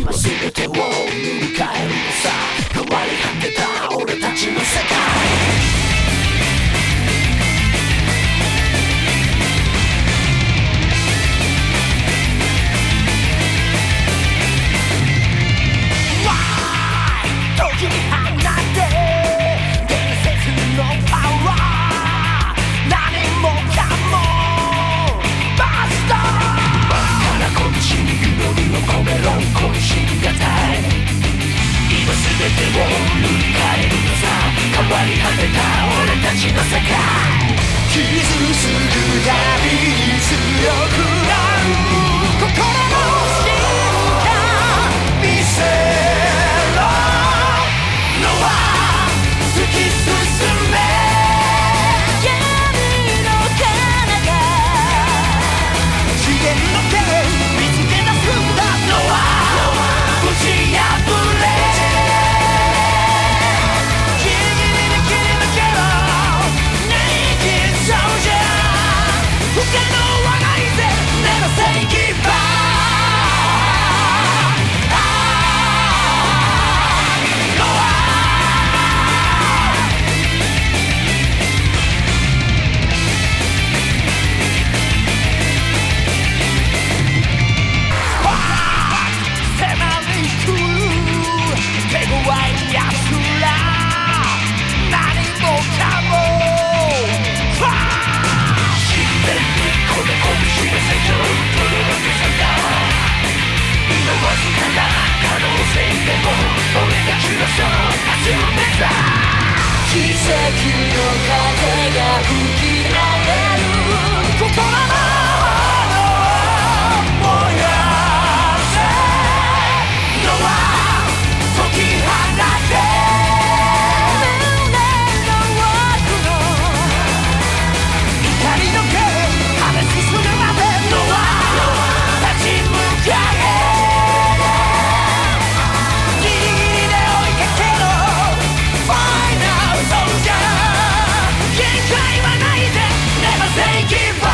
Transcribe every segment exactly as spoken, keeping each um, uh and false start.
今全てを塗り替えるのさ。変わり果てた俺たちの世界。時に放って伝説のパワー、何もかもバスター。真っ赤な拳に祈りを込めろ、渾身がたい。今全てを塗り替えるのさ。変わり果てた俺たちの世界。傷つくたび強くなる心の進化見せろ。突き進め闇の彼方、次元の剣見つけ出すんだ。ノア打ち破れギリギリで切り抜けろ。ネイキッドソルジャー不可能はないぜ。Never say goodbye。奇跡の風が吹き荒れる心の炎を燃やせ。ノア解き放て胸の奥の怒りの剣跳ね進むまで。ノア立ち向かえギリギリで追いかけろ。ファイナルソルジャー限界はないぜ。Never say goodbye。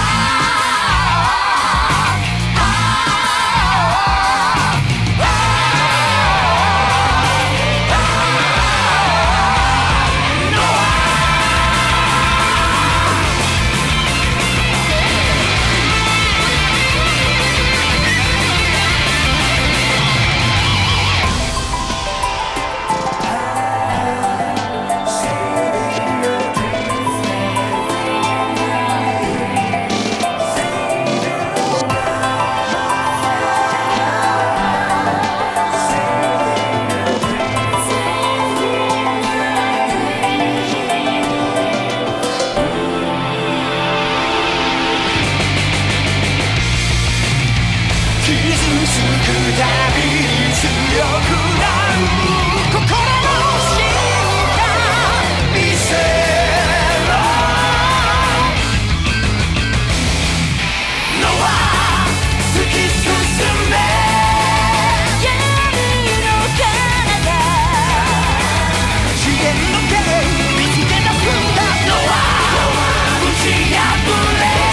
傷つくたび強くなる心の進化見せろ。ノア突き進め闇の彼方、次元の剣見つけ出すんだ。ノア打ち破れ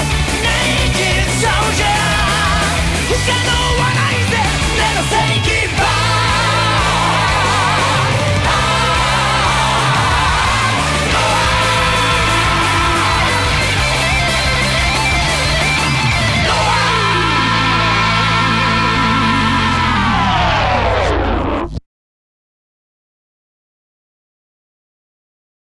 不可能はないぜ。Never say goodbye。